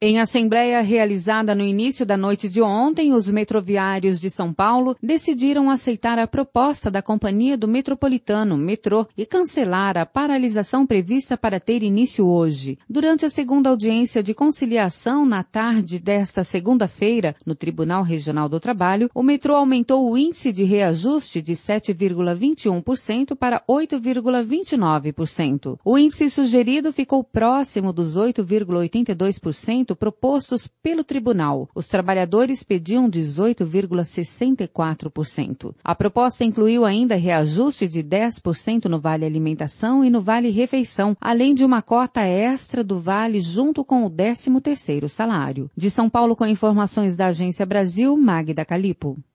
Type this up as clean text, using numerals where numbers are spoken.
Em assembleia realizada no início da noite de ontem, os metroviários de São Paulo decidiram aceitar a proposta da Companhia do Metropolitano, Metrô, e cancelar a paralisação prevista para ter início hoje. Durante a segunda audiência de conciliação na tarde desta segunda-feira, no Tribunal Regional do Trabalho, o metrô aumentou o índice de reajuste de 7,21% para 8,29%. O índice sugerido ficou próximo dos 8,82% propostos pelo tribunal. Os trabalhadores pediam 18,64%. A proposta incluiu ainda reajuste de 10% no Vale Alimentação e no Vale Refeição, além de uma cota extra do Vale junto com o 13º salário. De São Paulo, com informações da Agência Brasil, Magda Calipo.